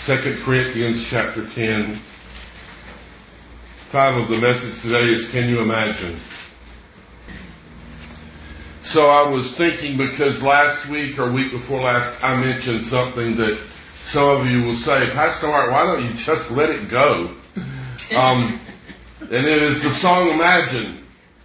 2 Corinthians chapter 10. Title of the message today is Can You Imagine? So I was thinking, because last week or week before last I mentioned something that some of you will say, Pastor Mark, why don't you just let it go? And it is the song Imagine.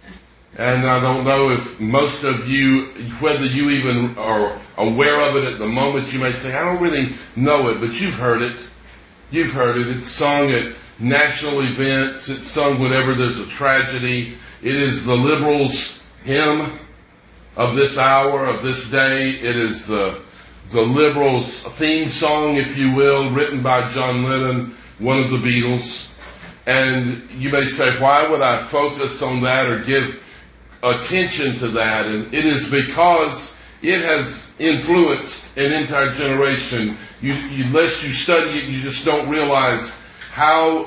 And I don't know if most of you, whether you even are aware of it at the moment. You may say, I don't really know it, but you've heard it. You've heard it. It's sung at national events. It's sung whenever there's a tragedy. It is the liberals' hymn of this hour, of this day. It is the liberals' theme song, if you will, written by John Lennon, one of the Beatles. And you may say, why would I focus on that or give attention to that? And it is because it has influenced an entire generation. Unless you study it, you just don't realize how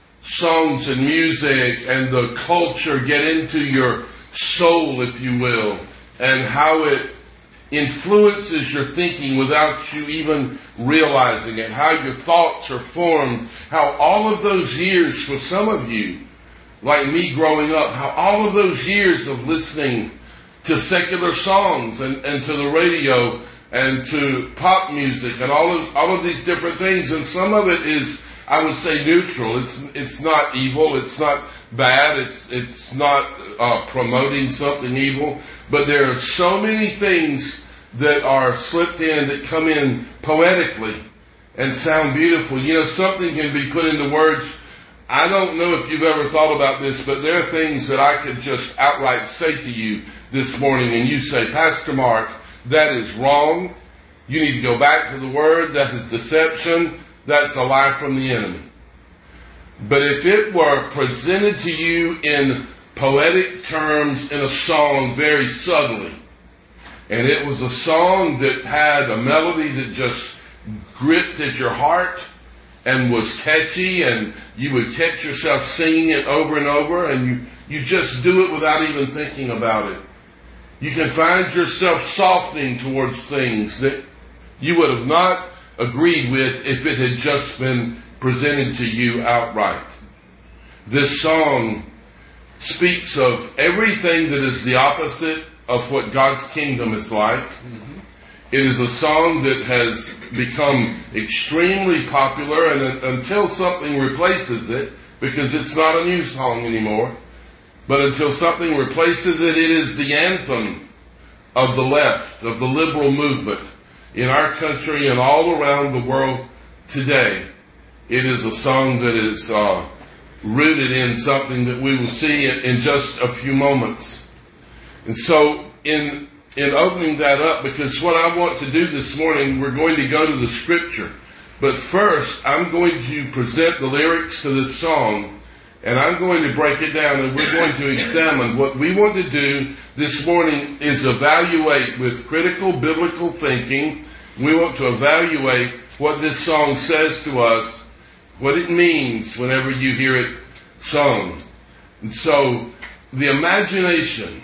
songs and music and the culture get into your soul, if you will, and how it influences your thinking without you even realizing it, how your thoughts are formed, how all of those years for some of you, like me growing up, how all of those years of listening to secular songs and to the radio and to pop music and all of these different things, and some of it is, I would say, neutral. It's not evil. It's not bad. It's not promoting something evil. But there are so many things that are slipped in that come in poetically and sound beautiful. You know, something can be put into words. I don't know if you've ever thought about this, but there are things that I could just outright say to you this morning, and you say, Pastor Mark, that is wrong. You need to go back to the Word. That is deception. That's a lie from the enemy. But if it were presented to you in poetic terms in a song very subtly, and it was a song that had a melody that just gripped at your heart and was catchy, and you would catch yourself singing it over and over, and you just do it without even thinking about it. You can find yourself softening towards things that you would have not agreed with if it had just been presented to you outright. This song speaks of everything that is the opposite of what God's kingdom is like. It is a song that has become extremely popular, and until something replaces it, because it's not a new song anymore, but until something replaces it, it is the anthem of the left, of the liberal movement in our country and all around the world today. It is a song that is rooted in something that we will see in just a few moments. And so in opening that up, because what I want to do this morning, we're going to go to the scripture. But first, I'm going to present the lyrics to this song, and I'm going to break it down, and we're going to examine. What we want to do this morning is evaluate with critical biblical thinking. We want to evaluate what this song says to us, what it means whenever you hear it sung. And so, the imagination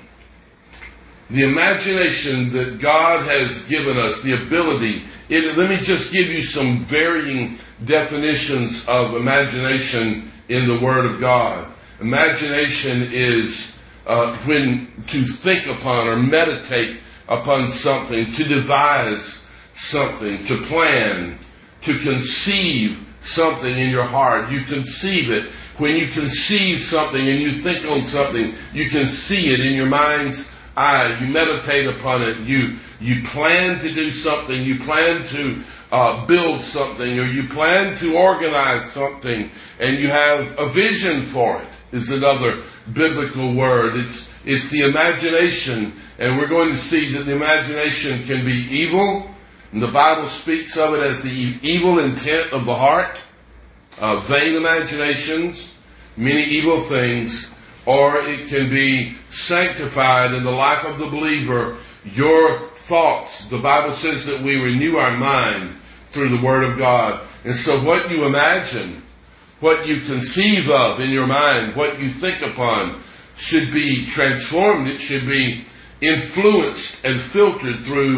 that God has given us, the ability. Let me just give you some varying definitions of imagination in the Word of God. Imagination is when to think upon or meditate upon something, to devise something, to plan, to conceive something in your heart. You conceive it. When you conceive something and you think on something, you can see it in your mind's eye. You meditate upon it. You plan to do something. You plan to build something, or you plan to organize something, and you have a vision for it, is another biblical word. It's the imagination, and we're going to see that the imagination can be evil, and the Bible speaks of it as the evil intent of the heart, vain imaginations, many evil things, or it can be sanctified in the life of the believer. Your thoughts, the Bible says that we renew our mind through the Word of God. And so what you imagine, what you conceive of in your mind, what you think upon, should be transformed. It should be influenced and filtered through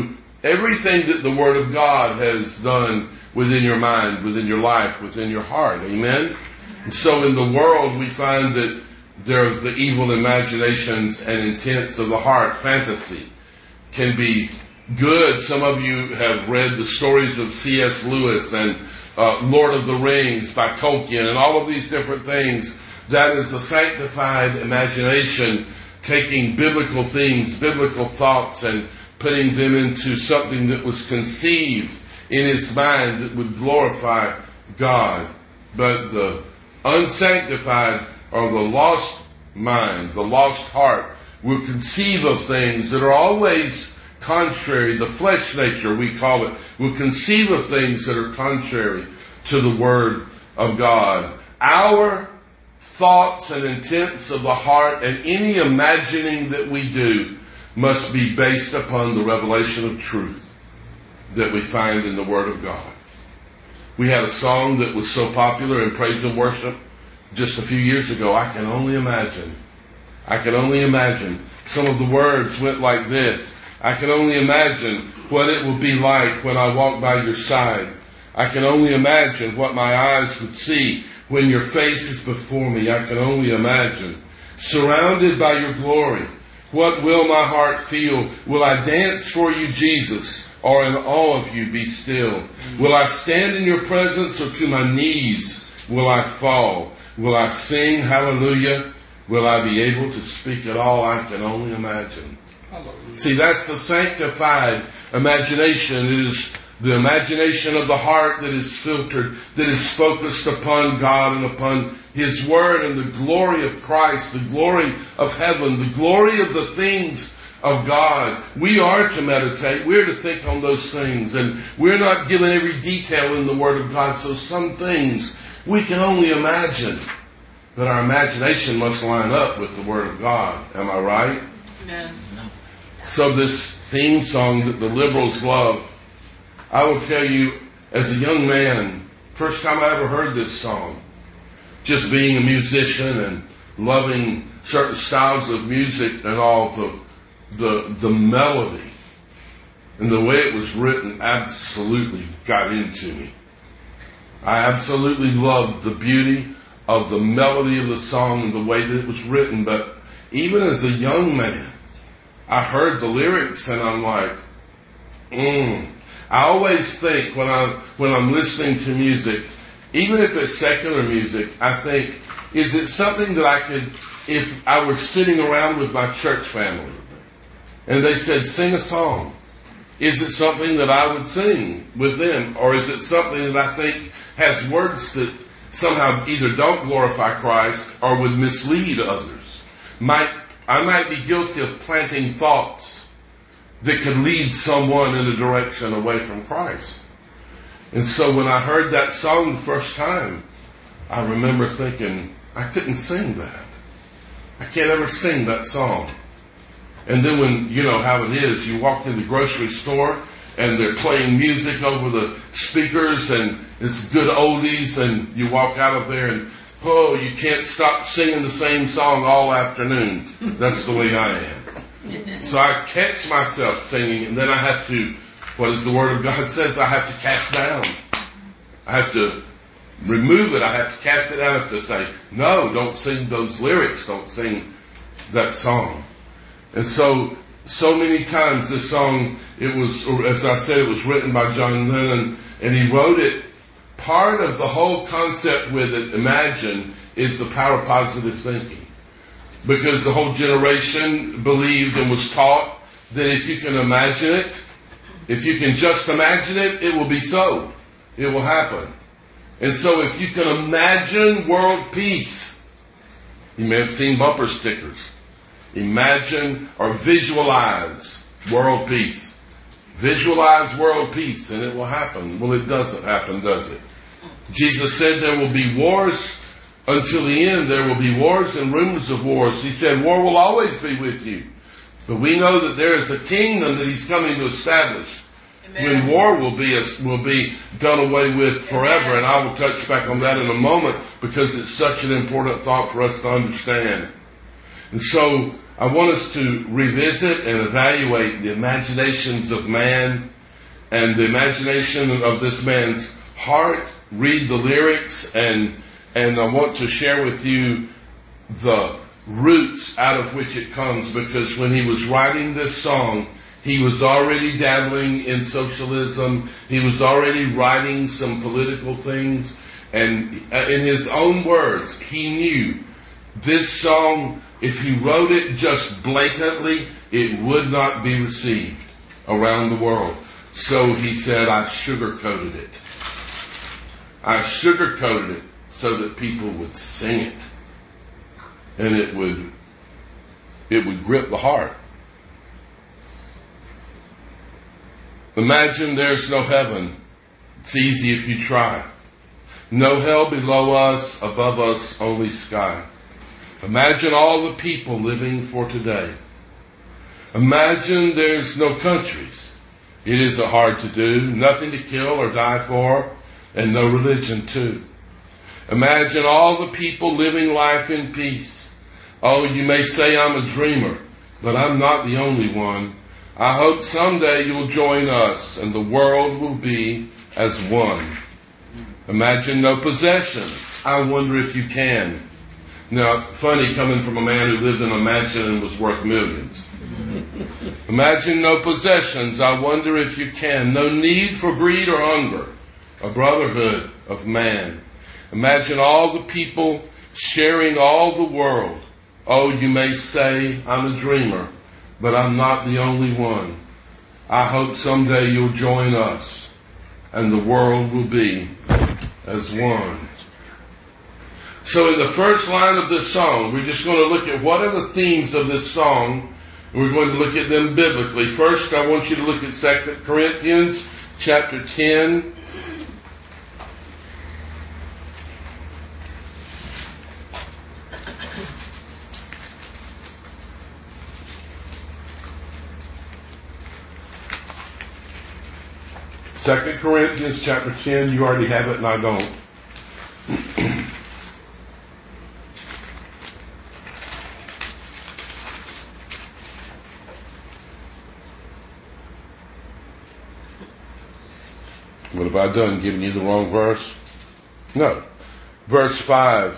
everything that the Word of God has done within your mind, within your life, within your heart. Amen? And so in the world we find that there are the evil imaginations and intents of the heart. Fantasy can be good. Some of you have read the stories of C.S. Lewis and Lord of the Rings by Tolkien and all of these different things. That is a sanctified imagination, taking biblical things, biblical thoughts, and putting them into something that was conceived in his mind that would glorify God. But the unsanctified or the lost mind, the lost heart, will conceive of things that are always contrary. The flesh nature, we call it, will conceive of things that are contrary to the Word of God. Our thoughts and intents of the heart and any imagining that we do must be based upon the revelation of truth that we find in the Word of God. We had a song that was so popular in praise and worship just a few years ago. I can only imagine. I can only imagine. Some of the words went like this. I can only imagine what it will be like when I walk by your side. I can only imagine what my eyes would see when your face is before me. I can only imagine. Surrounded by your glory, what will my heart feel? Will I dance for you, Jesus, or in awe of you be still? Will I stand in your presence, or to my knees will I fall? Will I sing hallelujah? Will I be able to speak at all? I can only imagine. Hallelujah. See, that's the sanctified imagination. It is the imagination of the heart that is filtered, that is focused upon God and upon His Word and the glory of Christ, the glory of heaven, the glory of the things of God. We are to meditate. We're to think on those things. And we're not given every detail in the Word of God. So some things we can only imagine. But our imagination must line up with the Word of God. Am I right? Amen. So this theme song that the liberals love, I will tell you, as a young man, first time I ever heard this song, just being a musician and loving certain styles of music and all, the melody and the way it was written absolutely got into me. I absolutely loved the beauty of the melody of the song and the way that it was written. But even as a young man, I heard the lyrics and I'm like, I always think when I'm listening to music, even if it's secular music, I think, is it something that I could, if I were sitting around with my church family and they said, sing a song, is it something that I would sing with them? Or is it something that I think has words that somehow either don't glorify Christ or would mislead others? I might be guilty of planting thoughts that could lead someone in a direction away from Christ. And so when I heard that song the first time, I remember thinking, I couldn't sing that. I can't ever sing that song. And then when, you know how it is, you walk in the grocery store and they're playing music over the speakers and it's good oldies, and you walk out of there and, you can't stop singing the same song all afternoon. That's the way I am. So I catch myself singing, and then I have to, what does the Word of God says? I have to cast down. I have to remove it. I have to cast it down. I have to say, no, don't sing those lyrics. Don't sing that song. And so many times this song, it was, as I said, it was written by John Lennon, and he wrote it. Part of the whole concept with it, imagine, is the power of positive thinking. Because the whole generation believed and was taught that if you can imagine it, if you can just imagine it, it will be so. It will happen. And so if you can imagine world peace, you may have seen bumper stickers. Imagine or visualize world peace. Visualize world peace and it will happen. Well, it doesn't happen, does it? Jesus said there will be wars until the end. There will be wars and rumors of wars. He said war will always be with you. But we know that there is a kingdom that He's coming to establish. Amen. When war will be done away with forever. Amen. And I will touch back on that in a moment because it's such an important thought for us to understand. And so I want us to revisit and evaluate the imaginations of man and the imagination of this man's heart. Read the lyrics, and I want to share with you the roots out of which it comes, because when he was writing this song, he was already dabbling in socialism. He was already writing some political things. And in his own words, he knew this song, if he wrote it just blatantly, it would not be received around the world. So he said, I sugarcoated it. I sugarcoated it so that people would sing it. And it would grip the heart. Imagine there's no heaven. It's easy if you try. No hell below us, above us, only sky. Imagine all the people living for today. Imagine there's no countries. It isn't hard to do. Nothing to kill or die for, and no religion too. Imagine all the people living life in peace. Oh, you may say I'm a dreamer, but I'm not the only one. I hope someday you'll join us and the world will be as one. Imagine no possessions. I wonder if you can. Now, funny coming from a man who lived in a mansion and was worth millions. Imagine no possessions. I wonder if you can. No need for greed or hunger. A brotherhood of man. Imagine all the people sharing all the world. Oh, you may say I'm a dreamer, but I'm not the only one. I hope someday you'll join us and the world will be as one. So in the first line of this song, we're just going to look at what are the themes of this song. We're going to look at them biblically. First, I want you to look at 2 Corinthians chapter 10. Second Corinthians chapter 10, you already have it and I don't. What have I done? Giving you the wrong verse? No. Verse 5.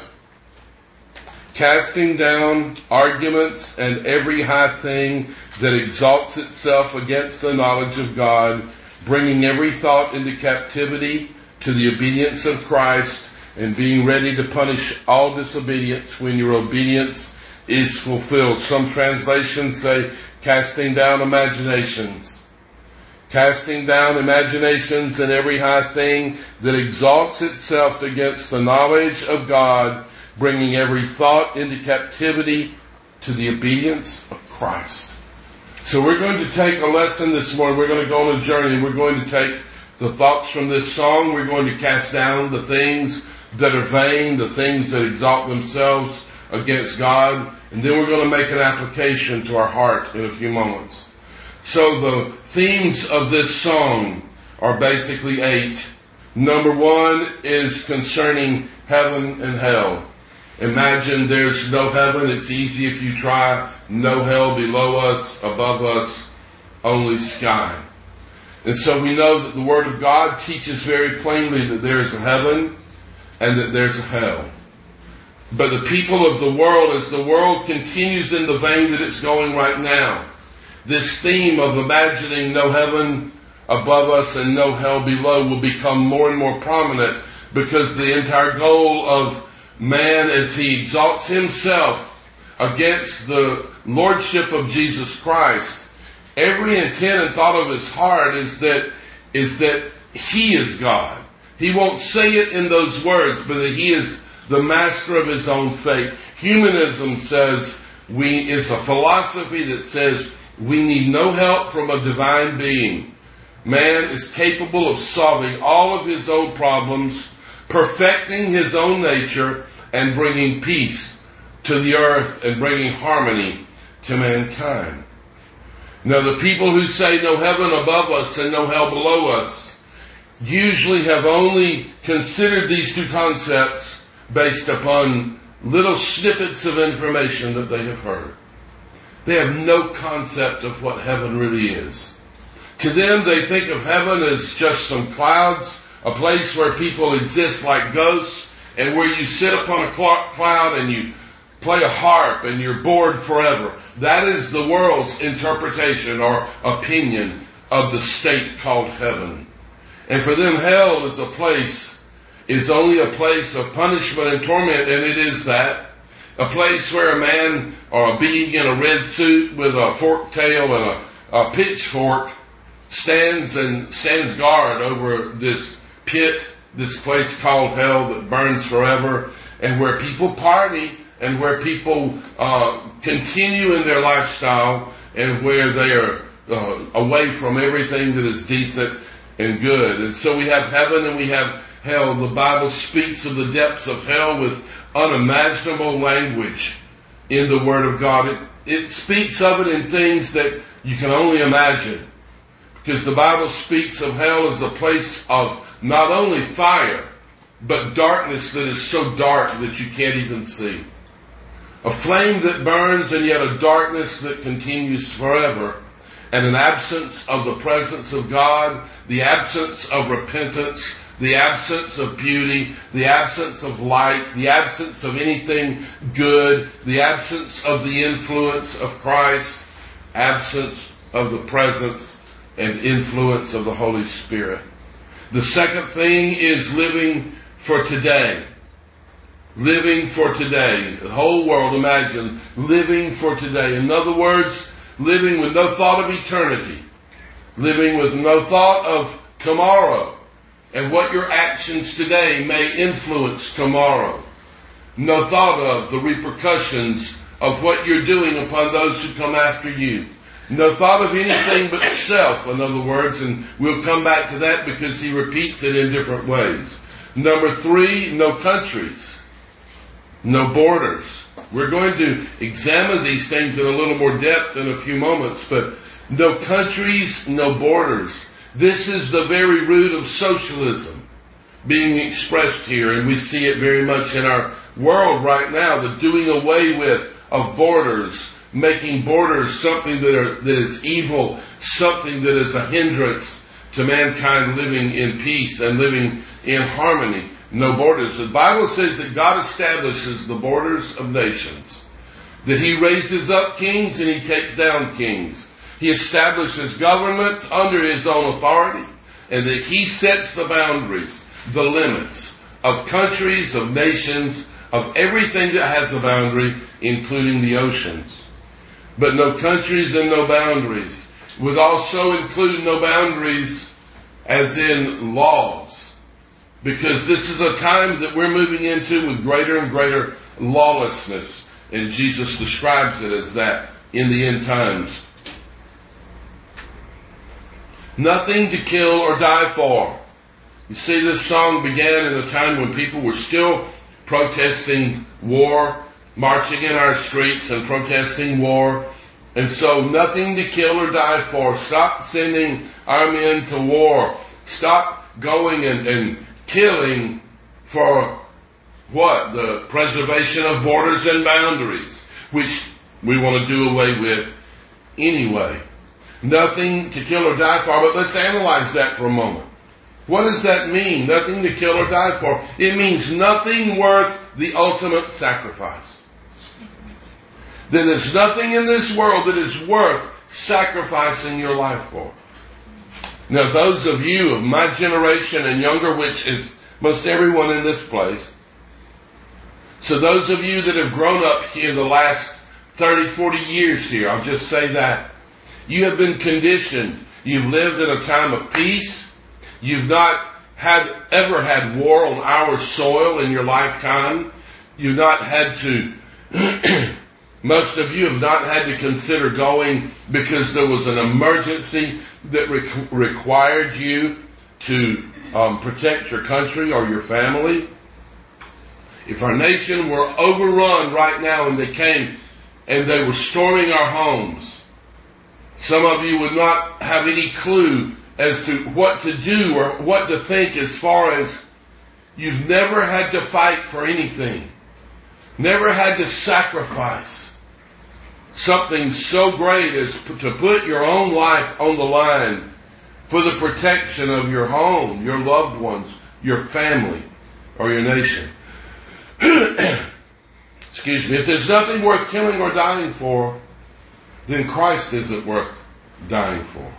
Casting down arguments and every high thing that exalts itself against the knowledge of God, bringing every thought into captivity to the obedience of Christ, and being ready to punish all disobedience when your obedience is fulfilled. Some translations say casting down imaginations. Casting down imaginations and every high thing that exalts itself against the knowledge of God, bringing every thought into captivity to the obedience of Christ. So we're going to take a lesson this morning. We're going to go on a journey. We're going to take the thoughts from this song. We're going to cast down the things that are vain, the things that exalt themselves against God. And then we're going to make an application to our heart in a few moments. So the themes of this song are basically 8. Number 1 is concerning heaven and hell. Imagine there's no heaven. It's easy if you try. No hell below us, above us, only sky. And so we know that the Word of God teaches very plainly that there is a heaven and that there's a hell. But the people of the world, as the world continues in the vein that it's going right now, this theme of imagining no heaven above us and no hell below will become more and more prominent, because the entire goal of man, as he exalts himself against the lordship of Jesus Christ, every intent and thought of his heart is that he is God. He won't say it in those words, but that he is the master of his own fate. Humanism says is a philosophy that says we need no help from a divine being. Man is capable of solving all of his own problems, perfecting his own nature, and bringing peace to the earth and bringing harmony to mankind. Now, the people who say no heaven above us and no hell below us usually have only considered these two concepts based upon little snippets of information that they have heard. They have no concept of what heaven really is. To them, they think of heaven as just some clouds, a place where people exist like ghosts, and where you sit upon a cloud and you play a harp and you're bored forever. That is the world's interpretation or opinion of the state called heaven. And for them, hell is only a place of punishment and torment, and it is that. A place where a man or a being in a red suit with a forked tail and a pitchfork stands guard over this pit, this place called hell that burns forever, and where people party and where people continue in their lifestyle, and where they are away from everything that is decent and good. And so we have heaven and we have hell. The Bible speaks of the depths of hell with unimaginable language in the Word of God. It speaks of it in things that you can only imagine, because the Bible speaks of hell as a place of not only fire, but darkness that is so dark that you can't even see. A flame that burns, and yet a darkness that continues forever, and an absence of the presence of God, the absence of repentance, the absence of beauty, the absence of light, the absence of anything good, the absence of the influence of Christ, absence of the presence and influence of the Holy Spirit. The second thing is living for today. Living for today. The whole world, imagine, living for today. In other words, living with no thought of eternity. Living with no thought of tomorrow and what your actions today may influence tomorrow. No thought of the repercussions of what you're doing upon those who come after you. No thought of anything but self, in other words, and we'll come back to that because he repeats it in different ways. Number 3, no countries, no borders. We're going to examine these things in a little more depth in a few moments, but no countries, no borders. This is the very root of socialism being expressed here, and we see it very much in our world right now, the doing away with of borders, making borders something that is evil, something that is a hindrance to mankind living in peace and living in harmony. No borders. The Bible says that God establishes the borders of nations, that he raises up kings and he takes down kings. He establishes governments under his own authority, and that he sets the boundaries, the limits of countries, of nations, of everything that has a boundary, including the oceans. But no countries and no boundaries. Would also include no boundaries as in laws, because this is a time that we're moving into with greater and greater lawlessness, and Jesus describes it as that in the end times. Nothing to kill or die for. You see, this song began in a time when people were still protesting war, marching in our streets and protesting war. And so nothing to kill or die for. Stop sending our men to war. Stop going and killing for what? The preservation of borders and boundaries, which we want to do away with anyway. Nothing to kill or die for, but let's analyze that for a moment. What does that mean? Nothing to kill or die for. It means nothing worth the ultimate sacrifice. That there's nothing in this world that is worth sacrificing your life for. Now, those of you of my generation and younger, which is most everyone in this place, so those of you that have grown up here the last 30, 40 years here, I'll just say that, you have been conditioned. You've lived in a time of peace. You've not ever had war on our soil in your lifetime. You've not had to, most of you have not had to consider going because there was an emergency that required you to protect your country or your family. If our nation were overrun right now and they came and they were storming our homes, some of you would not have any clue as to what to do or what to think, as far as you've never had to fight for anything, never had to sacrifice something so great as to put your own life on the line for the protection of your home, your loved ones, your family, or your nation. Excuse me. If there's nothing worth killing or dying for, then Christ isn't worth dying for.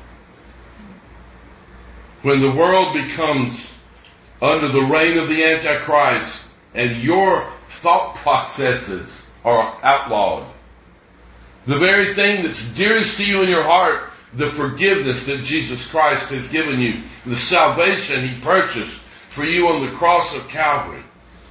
When the world becomes under the reign of the Antichrist and your thought processes are outlawed, the very thing that's dearest to you in your heart, the forgiveness that Jesus Christ has given you, the salvation He purchased for you on the cross of Calvary,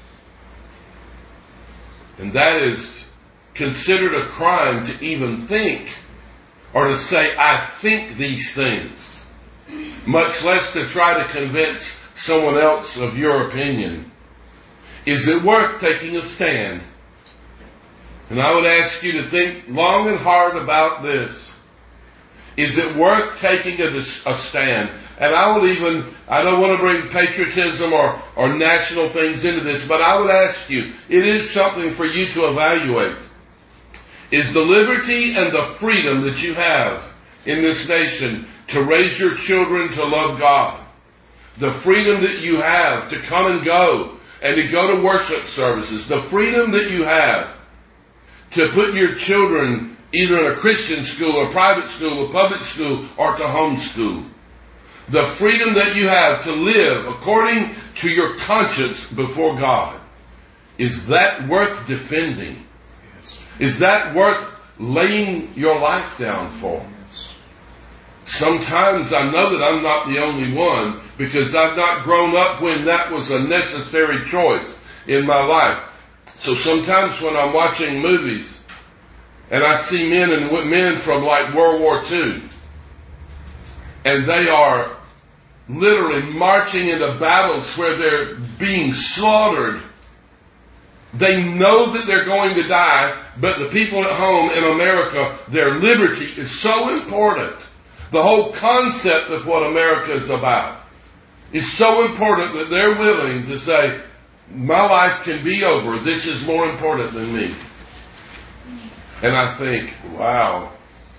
and that is considered a crime to even think or to say, I think these things, much less to try to convince someone else of your opinion. Is it worth taking a stand? And I would ask you to think long and hard about this. Is it worth taking a stand? And I don't want to bring patriotism or national things into this, but I would ask you, it is something for you to evaluate. Is the liberty and the freedom that you have in this nation to raise your children to love God, the freedom that you have to come and go and to go to worship services, the freedom that you have to put your children either in a Christian school, a private school, a public school, or to homeschool, the freedom that you have to live according to your conscience before God, is that worth defending? Yes. Is that worth laying your life down for? Yes. Sometimes I know that I'm not the only one, because I've not grown up when that was a necessary choice in my life. So sometimes when I'm watching movies and I see men from like World War II, and they are literally marching into battles where they're being slaughtered. They know that they're going to die, but the people at home in America, their liberty is so important. The whole concept of what America is about is so important that they're willing to say, my life can be over. This is more important than me. And I think, wow,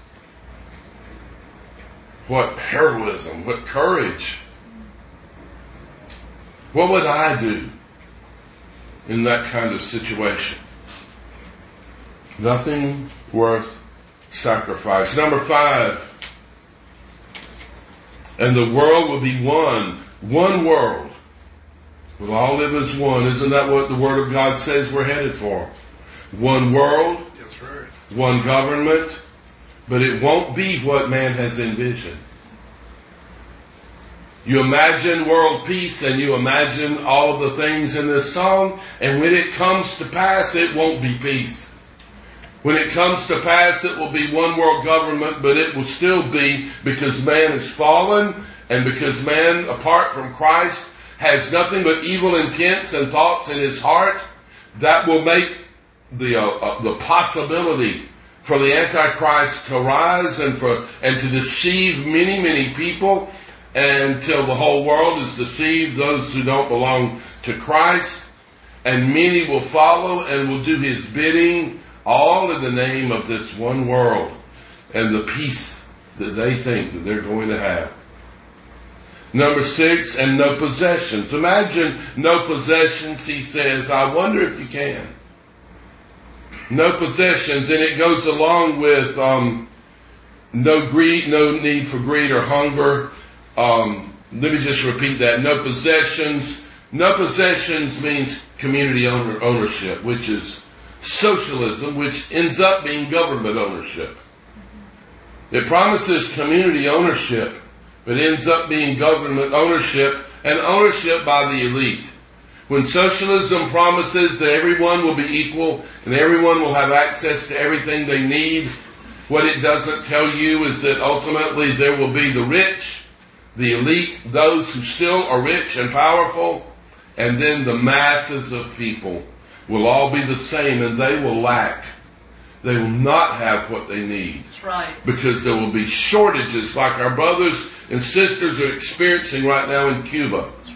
what heroism, what courage. What would I do in that kind of situation? Nothing worth sacrifice. Number 5. And the world will be one world. We'll all live as one. Isn't that what the Word of God says we're headed for? One world. That's right. One government. But it won't be what man has envisioned. You imagine world peace and you imagine all of the things in this song, and when it comes to pass, it won't be peace. When it comes to pass, it will be one world government, but it will still be because man is fallen and because man, apart from Christ, has nothing but evil intents and thoughts in his heart. That will make the possibility for the Antichrist to rise and to deceive many, many people, until the whole world is deceived, those who don't belong to Christ, and many will follow and will do his bidding, all in the name of this one world and the peace that they think that they're going to have. Number 6, and no possessions. Imagine no possessions, he says. I wonder if you can. No possessions, and it goes along with no greed, no need for greed or hunger. Let me just repeat that. No possessions. No possessions means community ownership, which is socialism, which ends up being government ownership. It promises community ownership, but ends up being government ownership, and ownership by the elite. When socialism promises that everyone will be equal and everyone will have access to everything they need, what it doesn't tell you is that ultimately there will be the rich, the elite, those who still are rich and powerful, and then the masses of people will all be the same, and they will lack. They will not have what they need. That's right. Because there will be shortages like our brothers and sisters are experiencing right now in Cuba. That's right.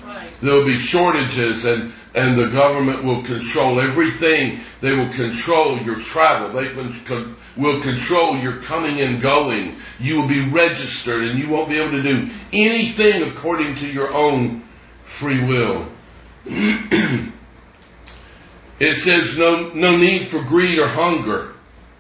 There will be shortages, and the government will control everything. They will control your travel. They will control your coming and going. You will be registered, and you won't be able to do anything according to your own free will. It says no need for greed or hunger.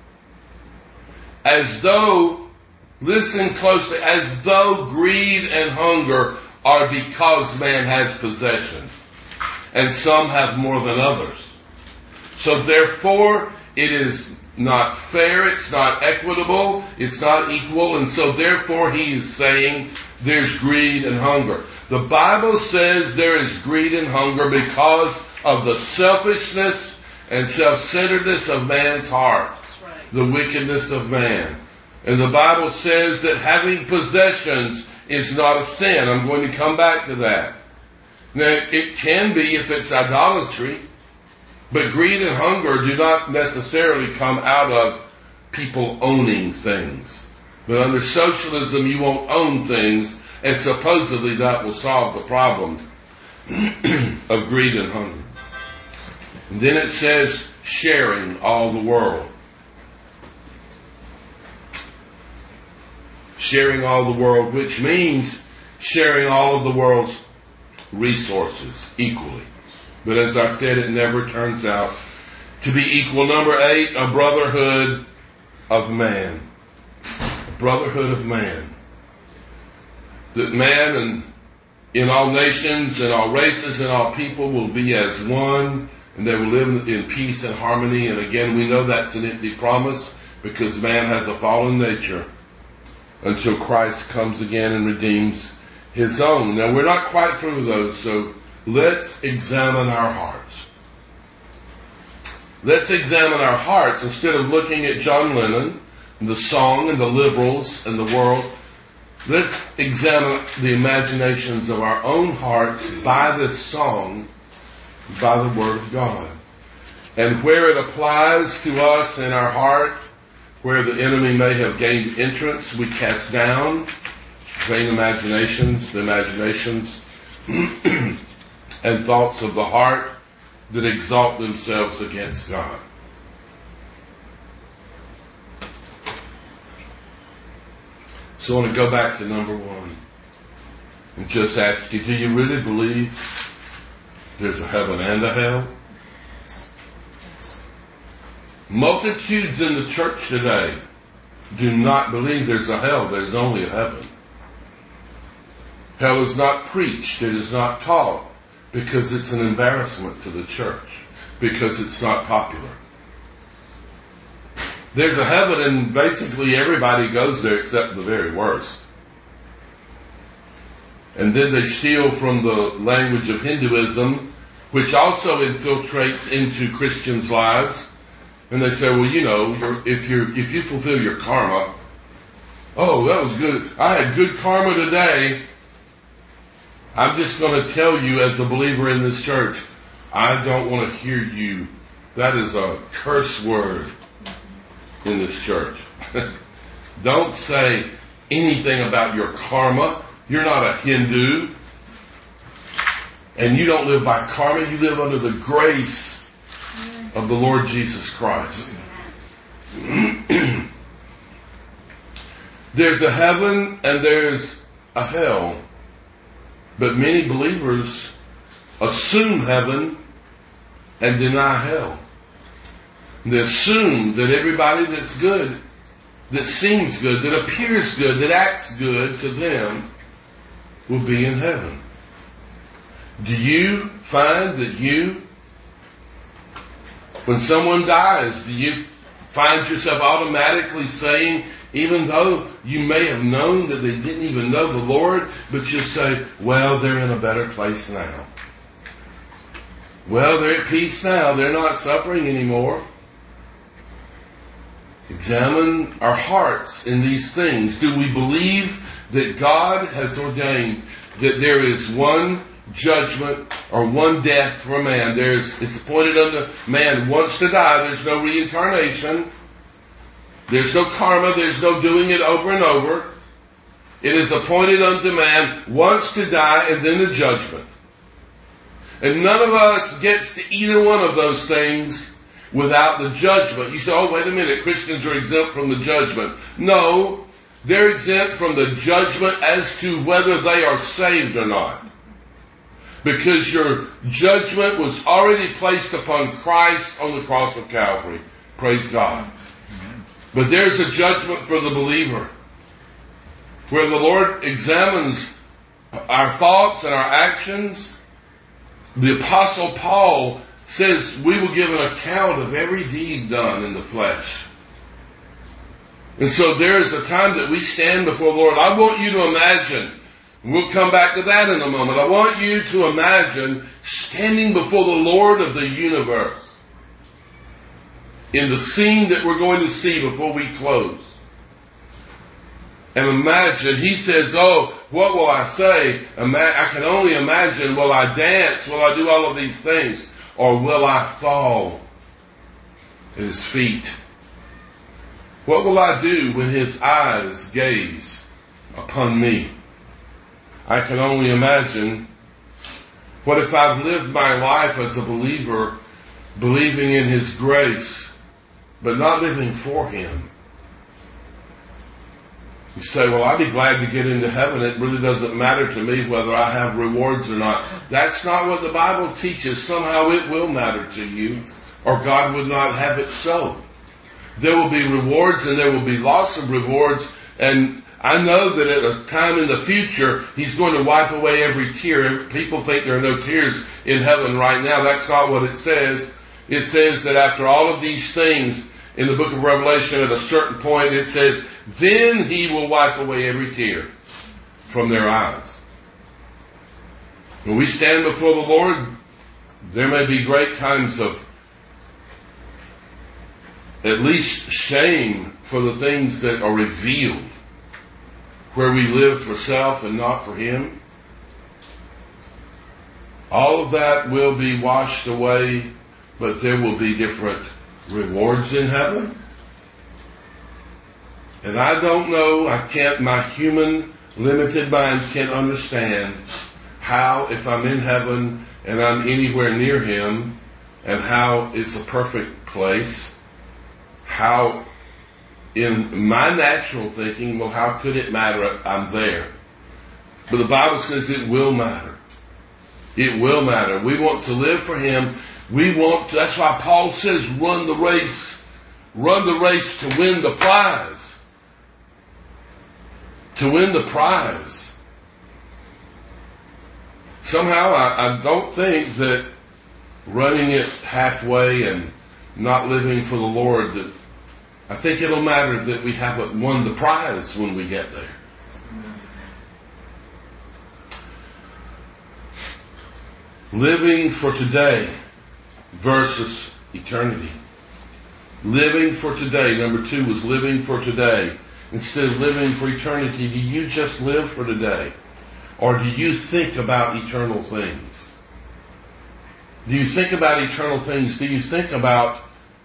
As though, listen closely, as though greed and hunger are because man has possessions, and some have more than others. So therefore, it is not fair, it's not equitable, it's not equal, and so therefore he is saying there's greed and hunger. The Bible says there is greed and hunger because of the selfishness and self-centeredness of man's heart, the wickedness of man. And the Bible says that having possessions is not a sin. I'm going to come back to that. Now, it can be if it's idolatry, but greed and hunger do not necessarily come out of people owning things. But under socialism, you won't own things, and supposedly that will solve the problem of greed and hunger. And then it says sharing all the world. Sharing all the world, which means sharing all of the world's resources equally. But as I said, it never turns out to be equal. Number 8, a brotherhood of man. A brotherhood of man. That man and in all nations and all races and all people will be as one, and they will live in peace and harmony. And again, we know that's an empty promise because man has a fallen nature until Christ comes again and redeems his own. Now, we're not quite through those, so let's examine our hearts. Let's examine our hearts instead of looking at John Lennon and the song and the liberals and the world. Let's examine the imaginations of our own hearts by this song, by the Word of God. And where it applies to us in our heart, where the enemy may have gained entrance, we cast down vain imaginations, the imaginations and thoughts of the heart that exalt themselves against God. So I want to go back to number 1 and just ask you, do you really believe there's a heaven and a hell? Multitudes in the church today do not believe there's a hell. There's only a heaven. Hell is not preached. It is not taught because it's an embarrassment to the church, because it's not popular. There's a heaven and basically everybody goes there except the very worst. And then they steal from the language of Hinduism, which also infiltrates into Christians' lives. And they say, well, you know, if you fulfill your karma, oh, that was good. I had good karma today. I'm just going to tell you as a believer in this church, I don't want to hear you. That is a curse word in this church. Don't say anything about your karma. You're not a Hindu. And you don't live by karma. You live under the grace of the Lord Jesus Christ. There's a heaven and there's a hell. But many believers assume heaven and deny hell. They assume that everybody that's good, that seems good, that appears good, that acts good to them will be in heaven. Do you find that when someone dies, do you find yourself automatically saying, even though you may have known that they didn't even know the Lord, but you say, well, they're in a better place now. Well, they're at peace now. They're not suffering anymore. Examine our hearts in these things. Do we believe that God has ordained that there is one judgment or one death for man? It's appointed unto man once to die. There's no reincarnation. There's no karma. There's no doing it over and over. It is appointed unto man once to die and then the judgment. And none of us gets to either one of those things without the judgment. You say, oh, wait a minute, Christians are exempt from the judgment. No, they're exempt from the judgment as to whether they are saved or not. Because your judgment was already placed upon Christ on the cross of Calvary. Praise God. But there's a judgment for the believer, where the Lord examines our thoughts and our actions. The Apostle Paul says we will give an account of every deed done in the flesh. And so there is a time that we stand before the Lord. I want you to imagine, we'll come back to that in a moment. I want you to imagine standing before the Lord of the universe in the scene that we're going to see before we close. And imagine, he says, oh, what will I say? I can only imagine, will I dance? Will I do all of these things? Or will I fall at his feet? What will I do when his eyes gaze upon me? I can only imagine. What if I've lived my life as a believer, believing in his grace, but not living for him? You say, well, I'd be glad to get into heaven. It really doesn't matter to me whether I have rewards or not. That's not what the Bible teaches. Somehow it will matter to you, or God would not have it so. There will be rewards and there will be lots of rewards. And I know that at a time in the future, he's going to wipe away every tear. People think there are no tears in heaven right now. That's not what it says. It says that after all of these things, in the book of Revelation, at a certain point, it says, then he will wipe away every tear from their eyes. When we stand before the Lord, there may be great times of at least shame for the things that are revealed, where we lived for self and not for him. All of that will be washed away, but there will be different rewards in heaven. And I don't know, my human limited mind can't understand how, if I'm in heaven and I'm anywhere near him, and how it's a perfect place, how in my natural thinking, well, how could it matter? I'm there. But the Bible says it will matter. It will matter. We want to live for him. That's why Paul says, run the race to win the prize. To win the prize. Somehow I don't think that running it halfway and not living for the Lord, that I think it'll matter that we haven't won the prize when we get there. Living for today versus eternity. Living for today. Number 2 was living for today instead of living for eternity. Do you just live for today? Or do you think about eternal things? Do you think about eternal things? Do you think about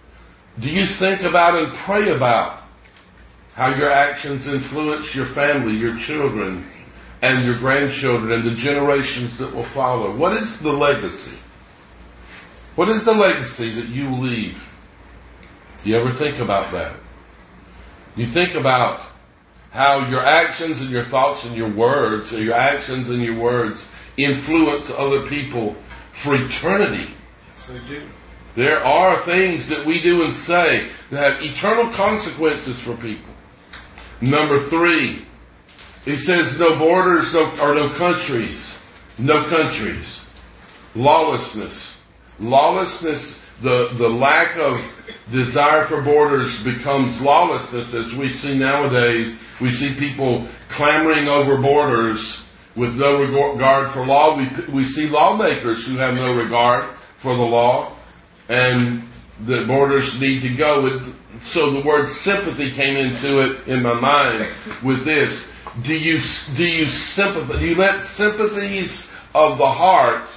and pray about how your actions influence your family, your children, and your grandchildren, and the generations that will follow? What is the legacy? What is the legacy that you leave? Do you ever think about that? You think about how your actions and your thoughts and your words, or your actions and your words, influence other people for eternity. Yes, they do. There are things that we do and say that have eternal consequences for people. Number 3, he says no borders, no countries. No countries. Lawlessness. Lawlessness, the lack of desire for borders becomes lawlessness, as we see nowadays. We see people clamoring over borders with no regard for law. We see lawmakers who have no regard for the law, and the borders need to go. So the word sympathy came into it in my mind with this. Do you sympathize? Do you let sympathies of the heart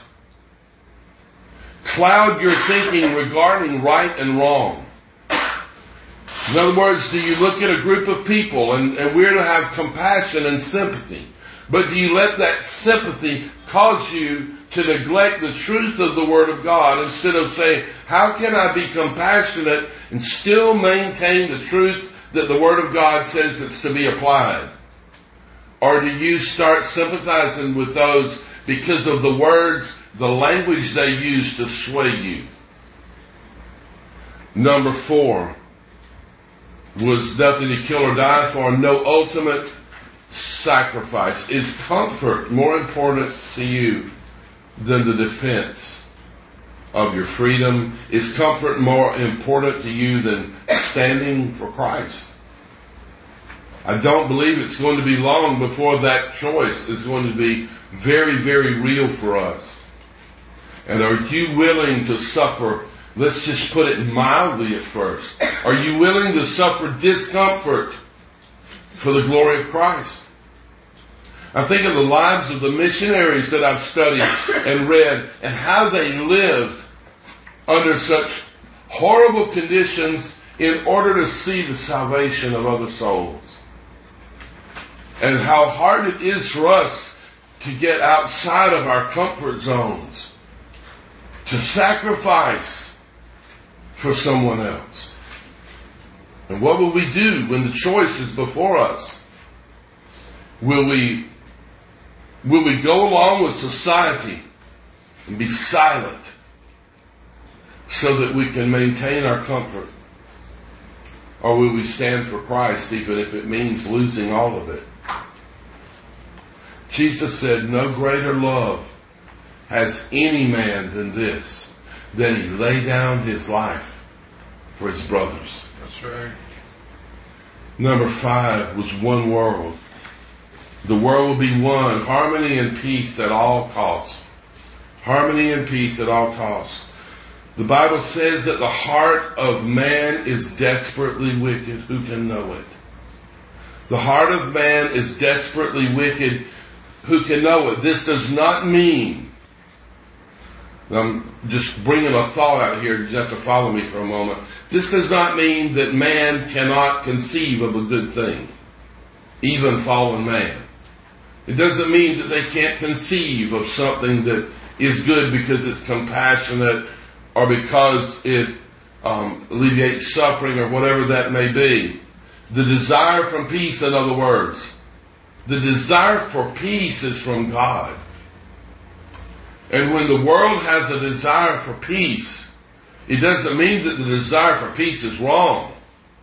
cloud your thinking regarding right and wrong? In other words, do you look at a group of people, and we're to have compassion and sympathy, But do you let that sympathy cause you to neglect the truth of the Word of God instead of saying, how can I be compassionate and still maintain the truth that the Word of God says that's to be applied? Or do you start sympathizing with those because of the words, the language they use to sway you? Number 4 was nothing to kill or die for, no ultimate sacrifice. Is comfort more important to you than the defense of your freedom? Is comfort more important to you than standing for Christ? I don't believe it's going to be long before that choice is going to be very, very real for us. And are you willing to suffer, let's just put it mildly at first, are you willing to suffer discomfort for the glory of Christ? I think of the lives of the missionaries that I've studied and read and how they lived under such horrible conditions in order to see the salvation of other souls. And how hard it is for us to get outside of our comfort zones, to sacrifice for someone else. And what will we do when the choice is before us? Will we go along with society and be silent so that we can maintain our comfort? Or will we stand for Christ even if it means losing all of it? Jesus said, no greater love has any man than this, that he lay down his life for his brothers. That's right. Number 5 was one world. The world will be one. Harmony and peace at all costs. Harmony and peace at all costs. The Bible says that the heart of man is desperately wicked. Who can know it? The heart of man is desperately wicked. Who can know it? This does not mean, I'm just bringing a thought out here, you have to follow me for a moment. This does not mean that man cannot conceive of a good thing, even fallen man. It doesn't mean that they can't conceive of something that is good because it's compassionate or because it alleviates suffering or whatever that may be. The desire for peace, in other words, the desire for peace is from God. And when the world has a desire for peace, it doesn't mean that the desire for peace is wrong.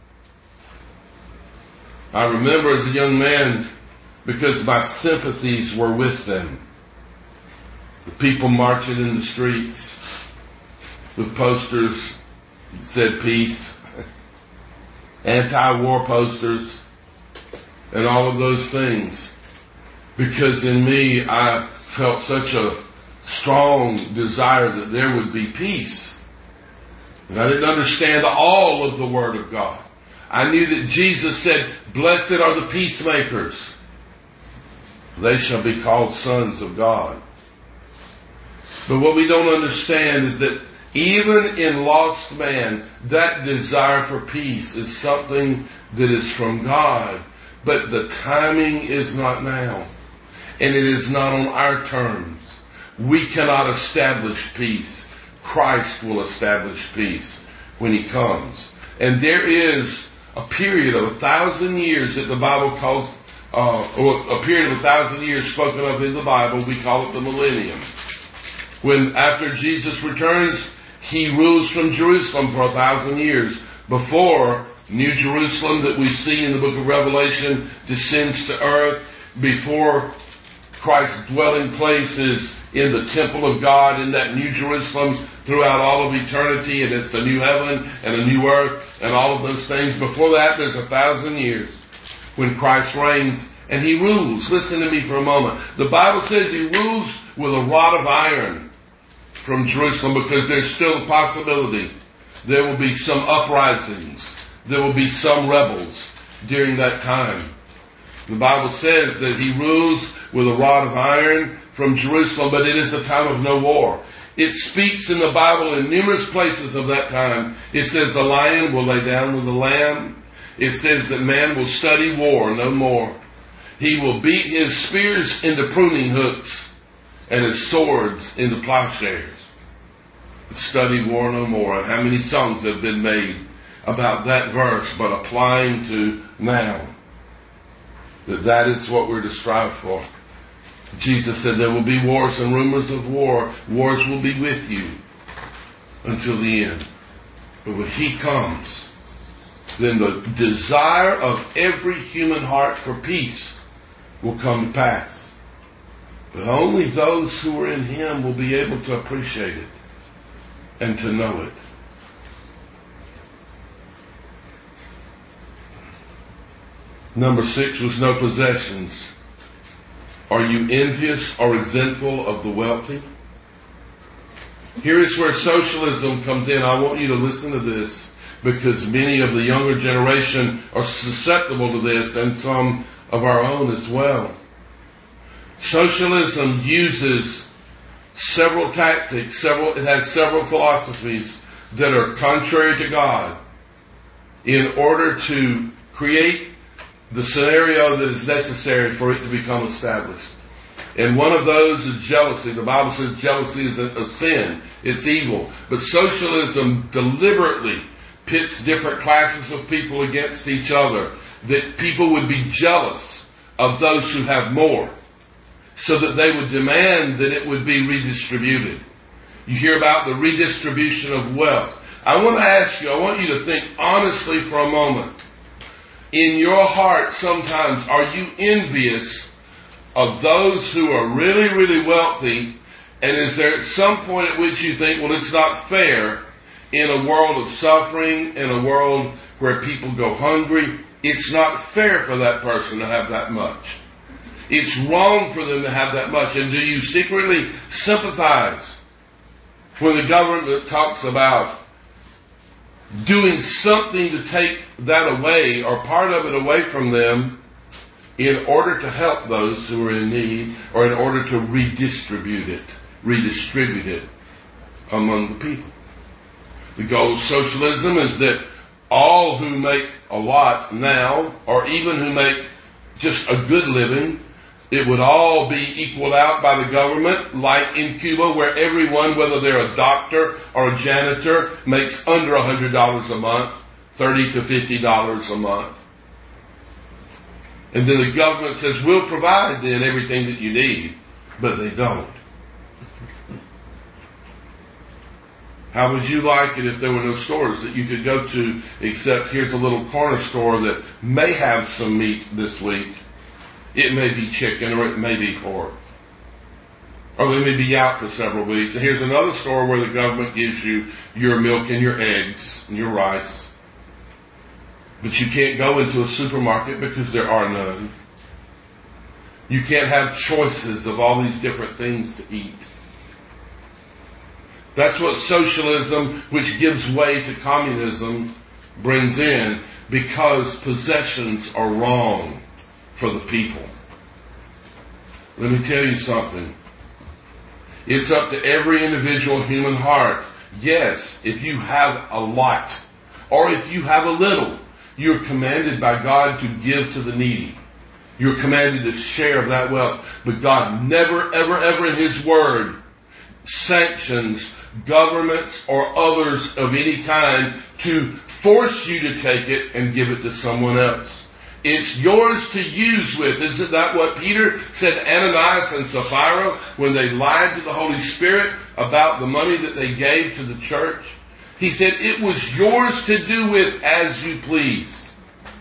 I remember as a young man, because my sympathies were with them, the people marching in the streets with posters that said peace, anti-war posters, and all of those things. Because in me, I felt such a strong desire that there would be peace. And I didn't understand all of the Word of God. I knew that Jesus said, blessed are the peacemakers. They shall be called sons of God. But what we don't understand is that even in lost man, that desire for peace is something that is from God. But the timing is not now. And it is not on our terms. We cannot establish peace. Christ will establish peace when He comes. And there is a period of 1,000 years that the Bible calls, a period of 1,000 years spoken of in the Bible, we call it the millennium. When after Jesus returns, He rules from Jerusalem for 1,000 years before New Jerusalem that we see in the book of Revelation descends to earth, before Christ's dwelling place is in the temple of God in that New Jerusalem throughout all of eternity, and it's a new heaven and a new earth and all of those things. Before that, there's 1,000 years when Christ reigns and He rules. Listen to me for a moment. The Bible says He rules with a rod of iron from Jerusalem, because there's still a possibility there will be some uprisings. There will be some rebels during that time. The Bible says that He rules with a rod of iron from Jerusalem, but it is a time of no war. It speaks in the Bible in numerous places of that time. It says the lion will lay down with the lamb. It says that man will study war no more. He will beat his spears into pruning hooks and his swords into plowshares. Study War No More, and how many songs have been made about that verse, but applying to now. That is what we're to strive for. Jesus said there will be wars and rumors of war. Wars will be with you until the end. But when he comes, then the desire of every human heart for peace will come to pass. But only those who are in him will be able to appreciate it and to know it. Number 6 was no possessions. Are you envious or resentful of the wealthy? Here is where socialism comes in. I want you to listen to this, because many of the younger generation are susceptible to this, and some of our own as well. Socialism uses several tactics, it has several philosophies that are contrary to God in order to create the scenario that is necessary for it to become established. And one of those is jealousy. The Bible says jealousy is a sin. It's evil. But socialism deliberately pits different classes of people against each other, that people would be jealous of those who have more, so that they would demand that it would be redistributed. You hear about the redistribution of wealth. I want you to think honestly for a moment. In your heart, sometimes, are you envious of those who are really, really wealthy? And is there at some point at which you think, well, it's not fair in a world of suffering, in a world where people go hungry? It's not fair for that person to have that much. It's wrong for them to have that much. And do you secretly sympathize when the government talks about doing something to take that away, or part of it away from them, in order to help those who are in need, or in order to redistribute it among the people? The goal of socialism is that all who make a lot now, or even who make just a good living, it would all be equaled out by the government, like in Cuba, where everyone, whether they're a doctor or a janitor, makes under $100 a month, $30 to $50 a month. And then the government says, we'll provide then everything that you need, but they don't. How would you like it if there were no stores that you could go to, except here's a little corner store that may have some meat this week. It may be chicken, or it may be pork. Or they may be out for several weeks. And here's another store where the government gives you your milk and your eggs and your rice. But you can't go into a supermarket because there are none. You can't have choices of all these different things to eat. That's what socialism, which gives way to communism, brings in, because possessions are wrong for the people. Let me tell you something. It's up to every individual human heart. Yes, if you have a lot, or if you have a little, you're commanded by God to give to the needy. You're commanded to share of that wealth. But God never, ever, ever in His Word sanctions governments or others of any kind to force you to take it and give it to someone else. It's yours to use with. Isn't that what Peter said to Ananias and Sapphira when they lied to the Holy Spirit about the money that they gave to the church? He said it was yours to do with as you pleased.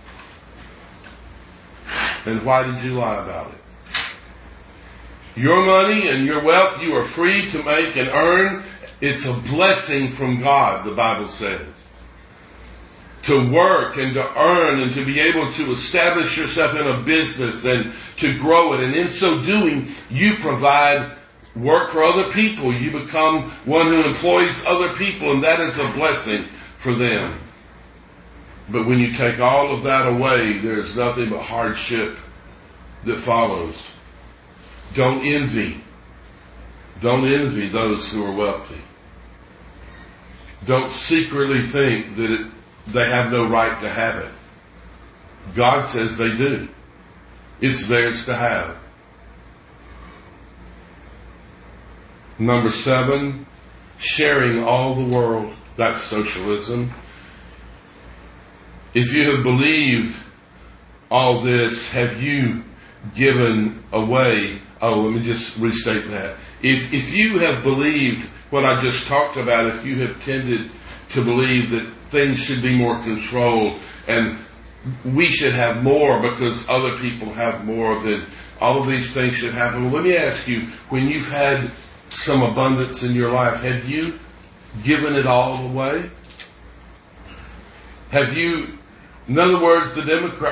And why did you lie about it? Your money and your wealth you are free to make and earn. It's a blessing from God, the Bible says. To work and to earn and to be able to establish yourself in a business and to grow it. And in so doing, you provide work for other people. You become one who employs other people, and that is a blessing for them. But when you take all of that away, there's nothing but hardship that follows. Don't envy. Don't envy those who are wealthy. Don't secretly think that they have no right to have it. God says they do. It's theirs to have. Number 7, sharing all the world. That's socialism. If you have believed all this, have you given away? Oh, let me just restate that. If you have believed what I just talked about, if you have tended to believe that things should be more controlled and we should have more because other people have more, then all of these things should happen. Well, let me ask you, when you've had some abundance in your life, have you given it all away? Have you, in other words, the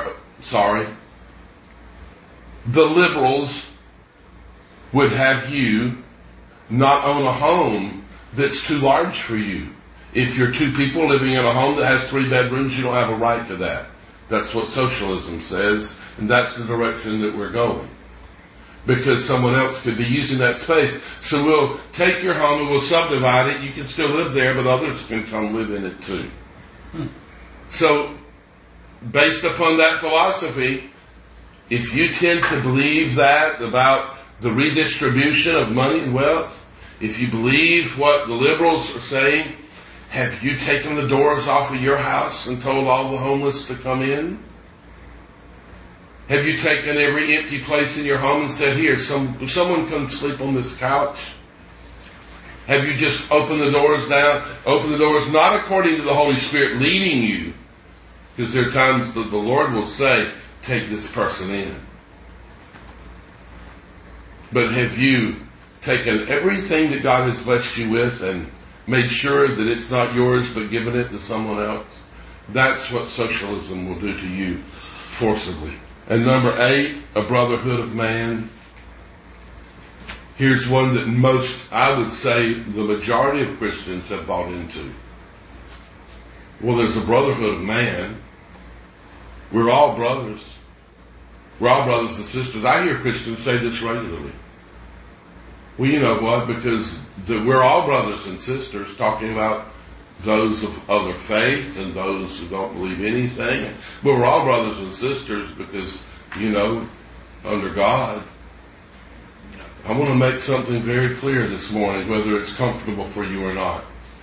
liberals would have you not own a home that's too large for you. If you're 2 people living in a home that has 3 bedrooms, you don't have a right to that. That's what socialism says, and that's the direction that we're going. Because someone else could be using that space. So we'll take your home and we'll subdivide it. You can still live there, but others can come live in it too. So, based upon that philosophy, if you tend to believe that about the redistribution of money and wealth, if you believe what the liberals are saying, have you taken the doors off of your house and told all the homeless to come in? Have you taken every empty place in your home and said, here, someone come sleep on this couch? Have you just opened the doors down? Open the doors not according to the Holy Spirit leading you, because there are times that the Lord will say, take this person in. But have you taken everything that God has blessed you with and made sure that it's not yours but given it to someone else? That's what socialism will do to you forcibly. And number 8, a brotherhood of man. Here's one that I would say the majority of Christians have bought into. Well, there's a brotherhood of man. We're all brothers. We're all brothers and sisters. I hear Christians say this regularly. Well, you know what? Because we're all brothers and sisters, talking about those of other faiths and those who don't believe anything. But we're all brothers and sisters because, under God. I want to make something very clear this morning, whether it's comfortable for you or not.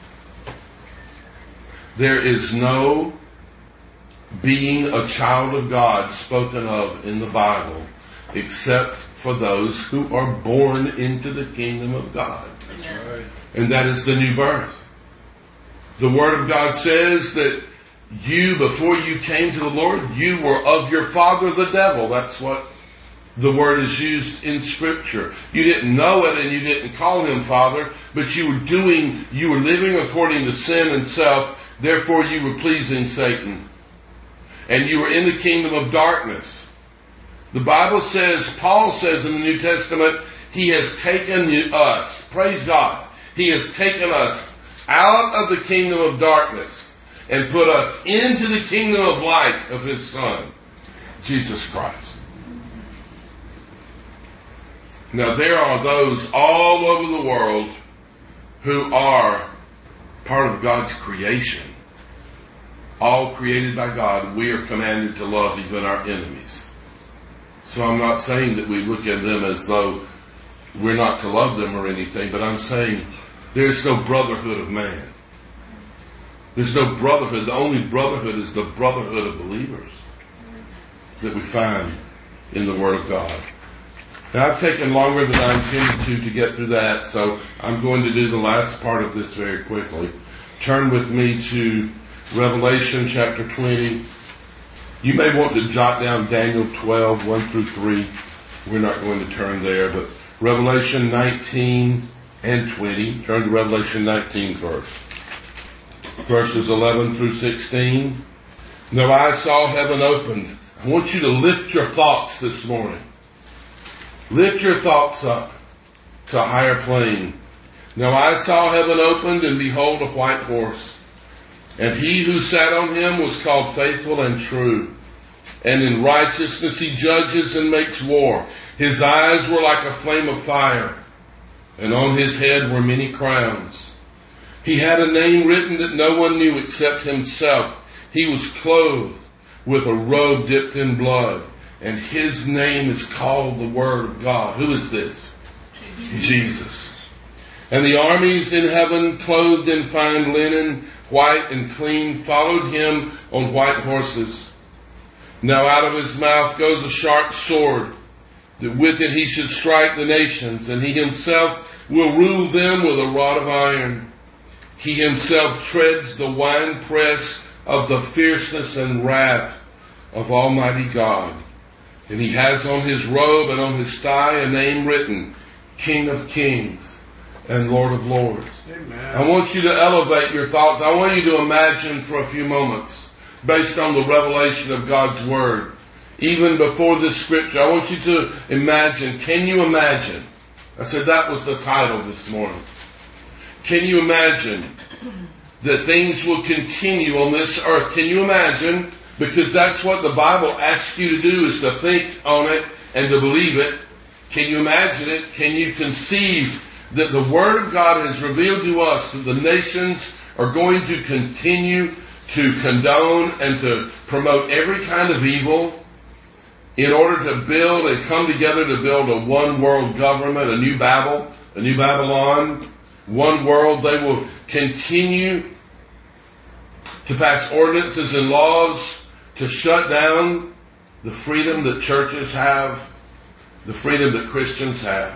There is no being a child of God spoken of in the Bible except for those who are born into the kingdom of God. That's right. And that is the new birth. The Word of God says that you, before you came to the Lord, you were of your father the devil. That's what the word is used in Scripture. You didn't know it and you didn't call him Father, but you were living according to sin and self, therefore you were pleasing Satan. And you were in the kingdom of darkness. The Bible says, Paul says in the New Testament, he has taken us, praise God, he has taken us out of the kingdom of darkness and put us into the kingdom of light of his Son, Jesus Christ. Now there are those all over the world who are part of God's creation. All created by God. We are commanded to love even our enemies. So I'm not saying that we look at them as though we're not to love them or anything, but I'm saying there's no brotherhood of man. There's no brotherhood. The only brotherhood is the brotherhood of believers that we find in the Word of God. Now, I've taken longer than I intended to get through that, so I'm going to do the last part of this very quickly. Turn with me to Revelation chapter 20. You may want to jot down Daniel 12, 1 through 3. We're not going to turn there, but Revelation 19 and 20. Turn to Revelation 19 first. Verses 11 through 16. Now I saw heaven opened. I want you to lift your thoughts this morning. Lift your thoughts up to a higher plane. Now I saw heaven opened, and behold, a white horse. And he who sat on him was called Faithful and True. And in righteousness he judges and makes war. His eyes were like a flame of fire, and on his head were many crowns. He had a name written that no one knew except himself. He was clothed with a robe dipped in blood, and his name is called the Word of God. Who is this? Jesus. And the armies in heaven, clothed in fine linen, white and clean, followed him on white horses. Now out of his mouth goes a sharp sword, that with it he should strike the nations, and he himself will rule them with a rod of iron. He himself treads the winepress of the fierceness and wrath of Almighty God. And he has on his robe and on his thigh a name written, King of Kings and Lord of Lords. Amen. I want you to elevate your thoughts. I want you to imagine for a few moments, based on the revelation of God's Word, even before this scripture, I want you to imagine. Can you imagine? I said that was the title this morning. Can you imagine that things will continue on this earth? Can you imagine? Because that's what the Bible asks you to do, is to think on it and to believe it. Can you imagine it? Can you conceive that the Word of God has revealed to us that the nations are going to continue to condone and to promote every kind of evil in order to build and come together to build a one world government, a new Babel, a new Babylon, one world? They will continue to pass ordinances and laws to shut down the freedom that churches have, the freedom that Christians have.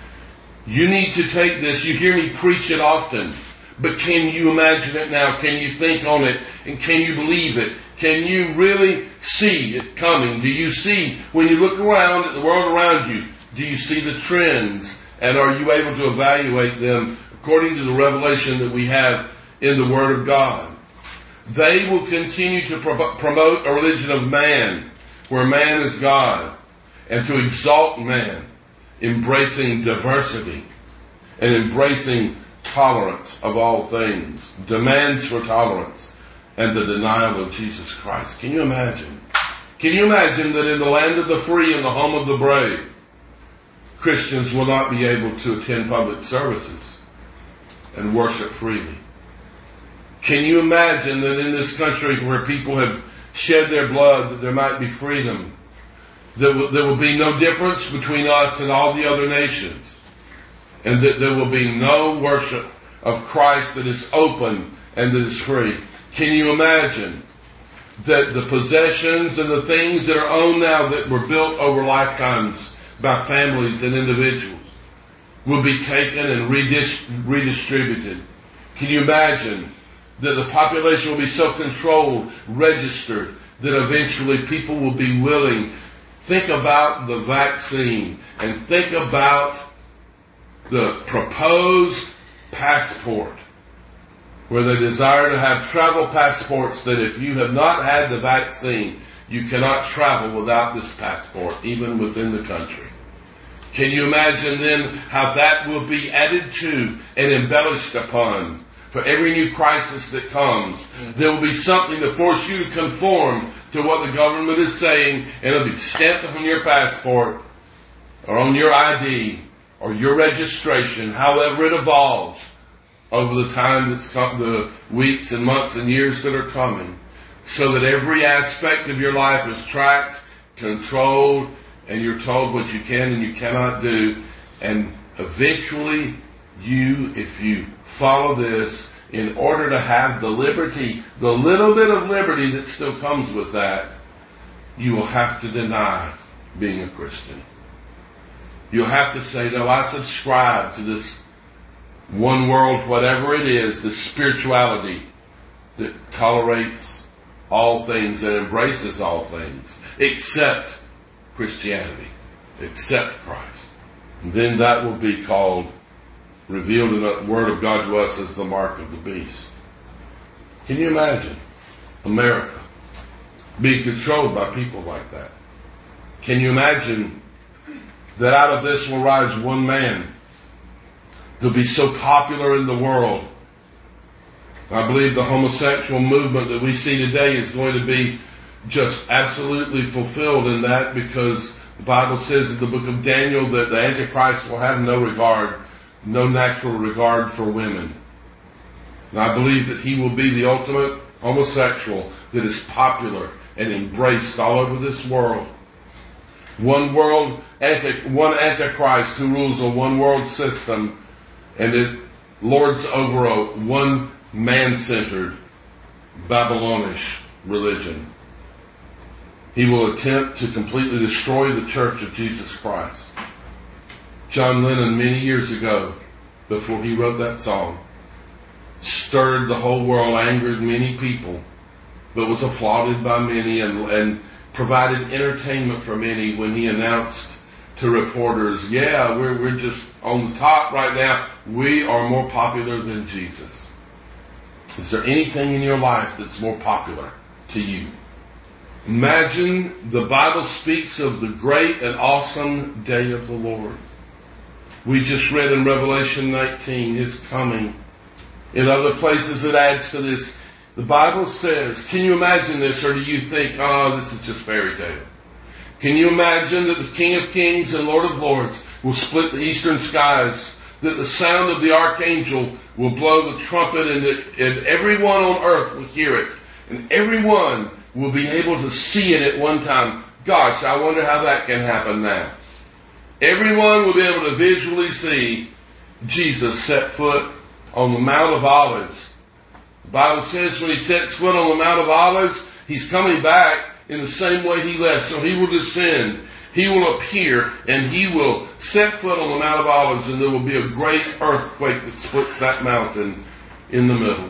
You need to take this. You hear me preach it often, but can you imagine it now? Can you think on it? And can you believe it? Can you really see it coming? Do you see, when you look around at the world around you, do you see the trends? And are you able to evaluate them according to the revelation that we have in the Word of God? They will continue to promote a religion of man, where man is God, and to exalt man, embracing diversity and embracing tolerance of all things, demands for tolerance and the denial of Jesus Christ. Can you imagine? Can you imagine that in the land of the free and the home of the brave, Christians will not be able to attend public services and worship freely? Can you imagine that in this country where people have shed their blood, that there might be freedom? There will be no difference between us and all the other nations. And that there will be no worship of Christ that is open and that is free. Can you imagine that the possessions and the things that are owned now that were built over lifetimes by families and individuals will be taken and redistributed? Can you imagine that the population will be so controlled, registered, that eventually people will be willing? Think about the vaccine and think about the proposed passport, where they desire to have travel passports, that if you have not had the vaccine, you cannot travel without this passport, even within the country. Can you imagine then how that will be added to and embellished upon? For every new crisis that comes, there will be something to force you to conform to what the government is saying, and it'll be stamped on your passport or on your ID or your registration, however it evolves over the time that's come, the weeks and months and years that are coming, so that every aspect of your life is tracked, controlled, and you're told what you can and you cannot do. And eventually you, if you follow this, in order to have the liberty, the little bit of liberty that still comes with that, you will have to deny being a Christian. You'll have to say, no, I subscribe to this one world, whatever it is, this spirituality that tolerates all things and embraces all things, except Christianity, except Christ. And then that will be called, revealed in the Word of God to us, as the mark of the beast. Can you imagine America being controlled by people like that? Can you imagine that out of this will rise one man to be so popular in the world? I believe the homosexual movement that we see today is going to be just absolutely fulfilled in that, because the Bible says in the book of Daniel that the Antichrist will have no regard, no natural regard for women. And I believe that he will be the ultimate homosexual that is popular and embraced all over this world. One Antichrist who rules a one world system, and it lords over a one man-centered Babylonish religion. He will attempt to completely destroy the Church of Jesus Christ. John Lennon, many years ago, before he wrote that song, stirred the whole world, angered many people, but was applauded by many and provided entertainment for many when he announced to reporters, yeah, we're just on the top right now. We are more popular than Jesus. Is there anything in your life that's more popular to you? Imagine the Bible speaks of the great and awesome day of the Lord. We just read in Revelation 19, His coming. In other places it adds to this. The Bible says, can you imagine this, or do you think, oh, this is just fairy tale? Can you imagine that the King of Kings and Lord of Lords will split the eastern skies, that the sound of the archangel will blow the trumpet, and everyone on earth will hear it, and everyone will be able to see it at one time? Gosh, I wonder how that can happen now. Everyone will be able to visually see Jesus set foot on the Mount of Olives. The Bible says when He sets foot on the Mount of Olives, He's coming back in the same way He left. So He will descend, He will appear, and He will set foot on the Mount of Olives, and there will be a great earthquake that splits that mountain in the middle.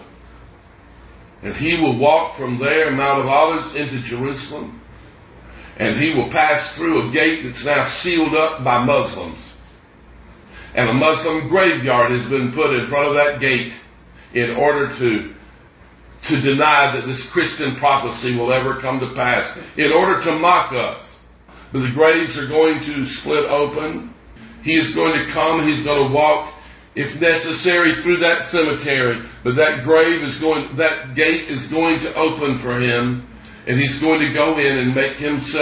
And He will walk from there, Mount of Olives, into Jerusalem. And He will pass through a gate that's now sealed up by Muslims. And a Muslim graveyard has been put in front of that gate in order to deny that this Christian prophecy will ever come to pass, in order to mock us. But the graves are going to split open. He is going to come. He's going to walk, if necessary, through that cemetery. But that that gate is going to open for Him. And He's going to go in and make His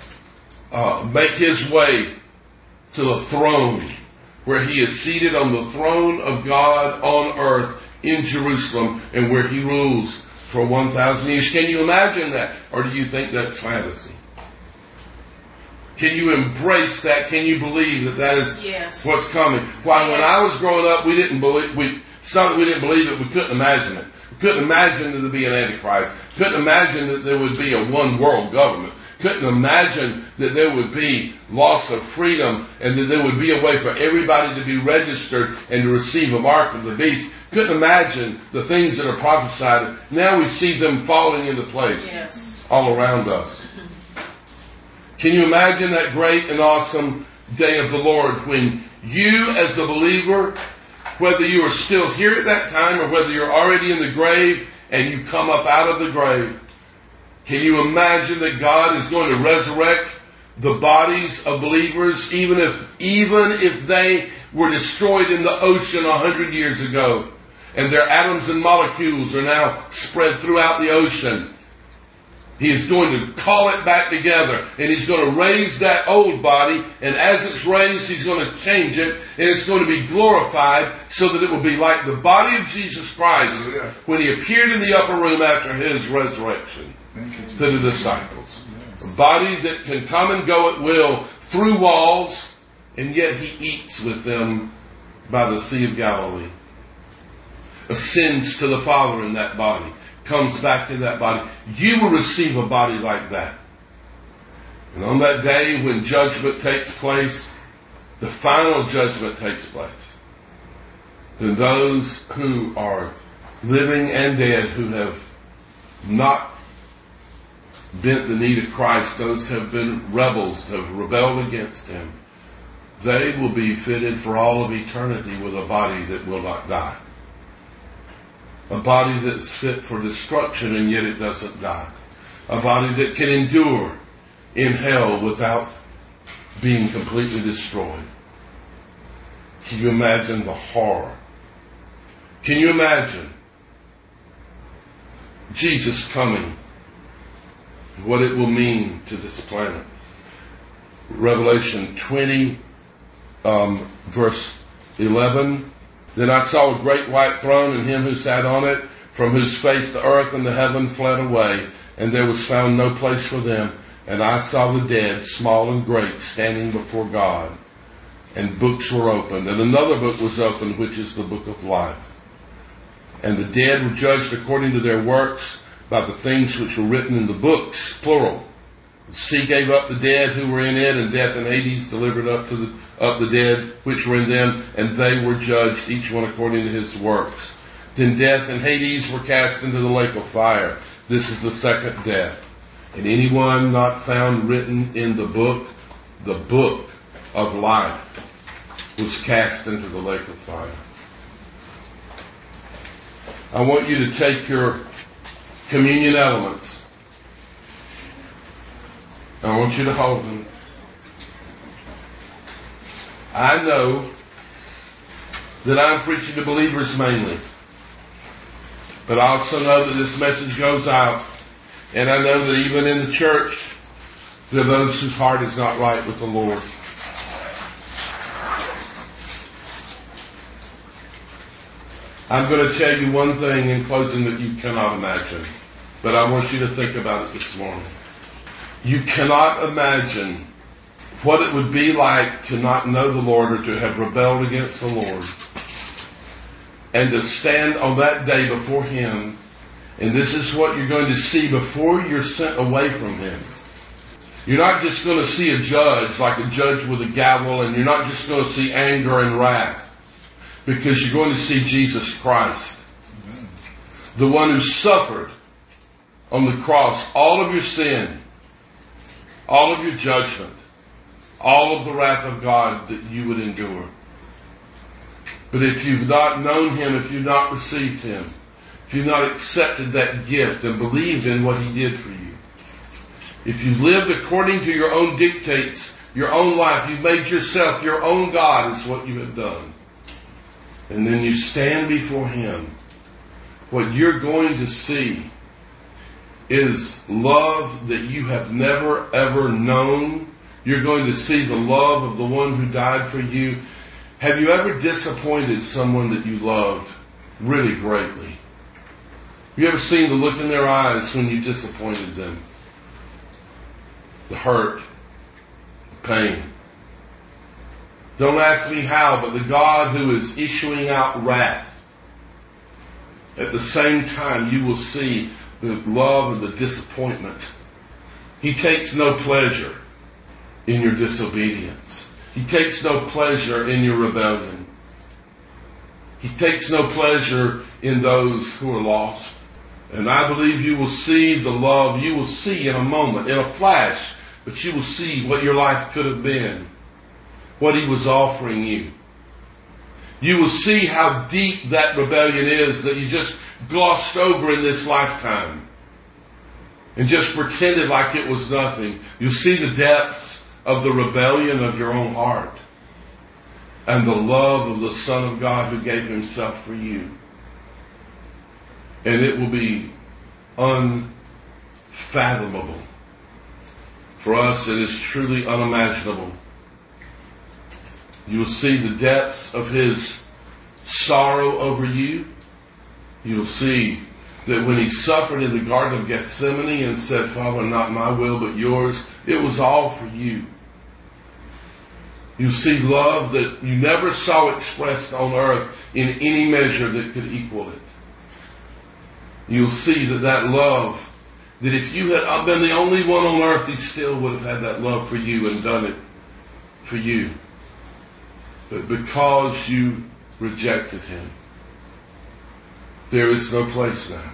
way to the throne, where He is seated on the throne of God on earth in Jerusalem, and where He rules for 1,000 years. Can you imagine that? Or do you think that's fantasy? Can you embrace that? Can you believe that is what's coming? Why, when I was growing up, we didn't believe, it's not that we didn't believe it, we couldn't imagine it. We couldn't imagine that there'd be an Antichrist. Couldn't imagine that there would be a one world government. Couldn't imagine that there would be loss of freedom, and that there would be a way for everybody to be registered and to receive a mark of the beast. Couldn't imagine the things that are prophesied. Now we see them falling into place all around us. Can you imagine that great and awesome day of the Lord when you as a believer, whether you are still here at that time or whether you're already in the grave and you come up out of the grave, can you imagine that God is going to resurrect the bodies of believers even if they were destroyed in the ocean 100 years ago, and their atoms and molecules are now spread throughout the ocean? He is going to call it back together, and He's going to raise that old body, and as it's raised, He's going to change it, and it's going to be glorified so that it will be like the body of Jesus Christ when He appeared in the upper room after His resurrection to the disciples. A body that can come and go at will through walls, and yet He eats with them by the Sea of Galilee. Ascends to the Father in that body. Comes back to that body. You will receive a body like that. And on that day when judgment takes place, the final judgment takes place, then those who are living and dead who have not bent the knee to Christ, those have been rebels, have rebelled against Him, they will be fitted for all of eternity with a body that will not die. A body that's fit for destruction and yet it doesn't die. A body that can endure in hell without being completely destroyed. Can you imagine the horror? Can you imagine Jesus coming? What it will mean to this planet. Revelation 20, verse 11. Then I saw a great white throne and Him who sat on it, from whose face the earth and the heaven fled away, and there was found no place for them. And I saw the dead, small and great, standing before God. And books were opened. And another book was opened, which is the book of life. And the dead were judged according to their works by the things which were written in the books, plural. The sea gave up the dead who were in it, and death and Hades delivered up the dead which were in them, and they were judged, each one according to his works. Then death and Hades were cast into the lake of fire. This is the second death. And anyone not found written in the book of life, was cast into the lake of fire. I want you to take your communion elements. I want you to hold them. I know that I'm preaching to believers mainly. But I also know that this message goes out. And I know that even in the church, there are those whose heart is not right with the Lord. I'm going to tell you one thing in closing that you cannot imagine. But I want you to think about it this morning. You cannot imagine what it would be like to not know the Lord or to have rebelled against the Lord. And to stand on that day before Him. And this is what you're going to see before you're sent away from Him. You're not just going to see a judge like a judge with a gavel, and you're not just going to see anger and wrath. Because you're going to see Jesus Christ. The one who suffered on the cross all of your sin, all of your judgment, all of the wrath of God that you would endure. But if you've not known Him, if you've not received Him, if you've not accepted that gift and believed in what He did for you, if you lived according to your own dictates, your own life, you've made yourself your own God, is what you have done. And then you stand before Him, what you're going to see is love that you have never ever known. You're going to see the love of the one who died for you. Have you ever disappointed someone that you loved really greatly? Have you ever seen the look in their eyes when you disappointed them? The hurt, the pain. Don't ask me how, but the God who is issuing out wrath, at the same time you will see the love and the disappointment. He takes no pleasure in your disobedience. He takes no pleasure in your rebellion. He takes no pleasure in those who are lost. And I believe you will see the love, you will see in a moment, in a flash, but you will see what your life could have been, what He was offering you. You will see how deep that rebellion is that you just glossed over in this lifetime and just pretended like it was nothing. You'll see the depths of the rebellion of your own heart and the love of the Son of God who gave Himself for you. And it will be unfathomable. For us, it is truly unimaginable. You will see the depths of His sorrow over you. You will see that when He suffered in the Garden of Gethsemane and said, Father, not my will but yours, it was all for you. You'll see love that you never saw expressed on earth in any measure that could equal it. You'll see that love, that if you had been the only one on earth, He still would have had that love for you and done it for you. But because you rejected Him, there is no place now.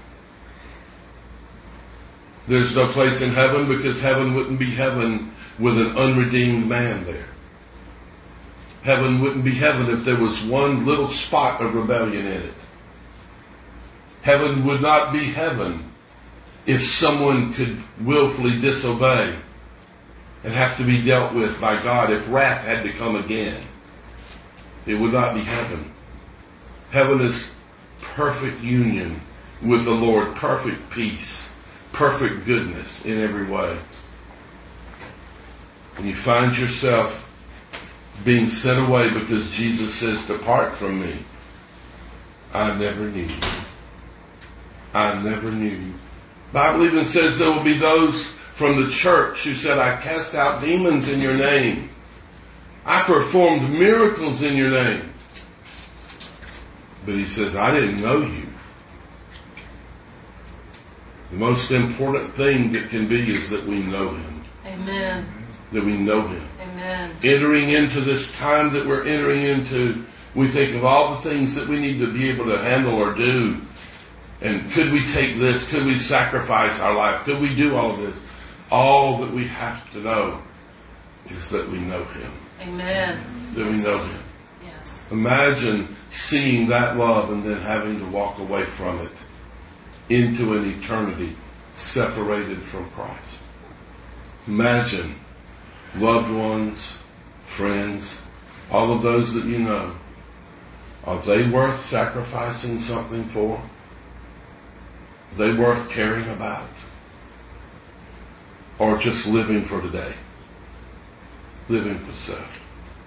There's no place in heaven because heaven wouldn't be heaven with an unredeemed man there. Heaven wouldn't be heaven if there was one little spot of rebellion in it. Heaven would not be heaven if someone could willfully disobey and have to be dealt with by God, if wrath had to come again. It would not be heaven. Heaven is perfect union with the Lord, perfect peace, perfect goodness in every way. And you find yourself being sent away because Jesus says, depart from me. I never knew you. I never knew you. The Bible even says there will be those from the church who said, I cast out demons in your name. I performed miracles in your name. But he says, I didn't know you. The most important thing that can be is that we know him. Amen. That we know him. Amen. Entering into this time that we're entering into, we think of all the things that we need to be able to handle or do. And could we take this? Could we sacrifice our life? Could we do all of this? All that we have to know is that we know him. Amen. That we know him. Yes. Imagine seeing that love and then having to walk away from it into an eternity separated from Christ. Imagine loved ones, friends, all of those that you know. Are they worth sacrificing something for? Are they worth caring about? Or just living for today? Living for self.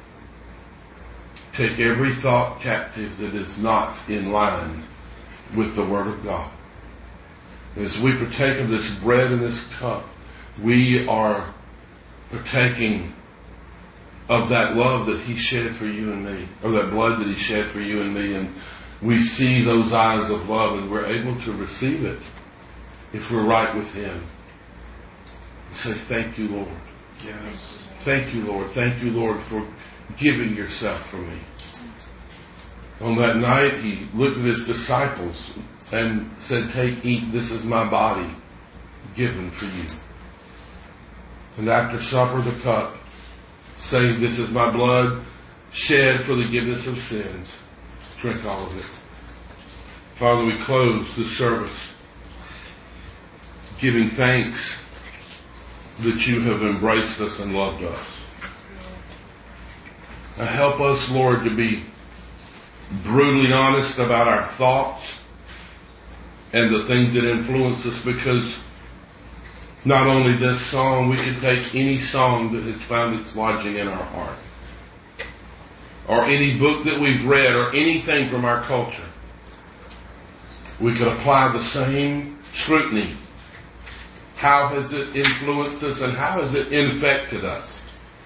Take every thought captive that is not in line with the Word of God. As we partake of this bread and this cup, we are partaking of that love that he shed for you and me, or that blood that he shed for you and me, and we see those eyes of love and we're able to receive it if we're right with him. And say, thank you, Lord. Yes. Thank you, Lord. Thank you, Lord, for giving yourself for me. On that night, he looked at his disciples and said, take, eat, this is my body given for you. And after supper, the cup, saying, this is my blood shed for the forgiveness of sins. Drink all of it. Father, we close this service giving thanks that you have embraced us and loved us. Now help us, Lord, to be brutally honest about our thoughts and the things that influence us, because not only this song, we could take any song that has found its lodging in our heart, or any book that we've read, or anything from our culture. We could apply the same scrutiny. How has it influenced us and how has it infected us?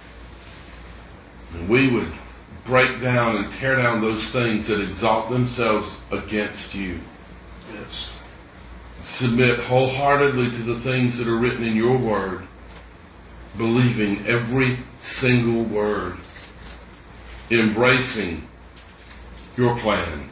And we would break down and tear down those things that exalt themselves against you. Yes. Submit wholeheartedly to the things that are written in your word, believing every single word, embracing your plan,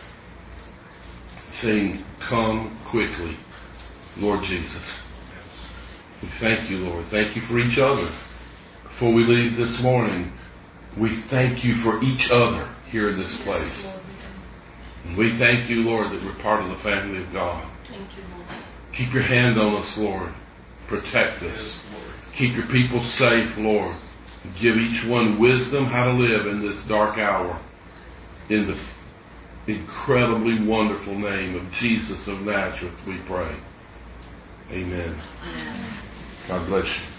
saying, come quickly, Lord Jesus. Yes. We thank you, Lord. Thank you for each other. Before we leave this morning, we thank you for each other here in this place. Yes, Lord. And we thank you, Lord, that we're part of the family of God. Thank you, Lord. Keep your hand on us, Lord. Protect us. Yes, Lord. Keep your people safe, Lord. Give each one wisdom how to live in this dark hour. In the incredibly wonderful name of Jesus of Nazareth, we pray. Amen. Amen. God bless you.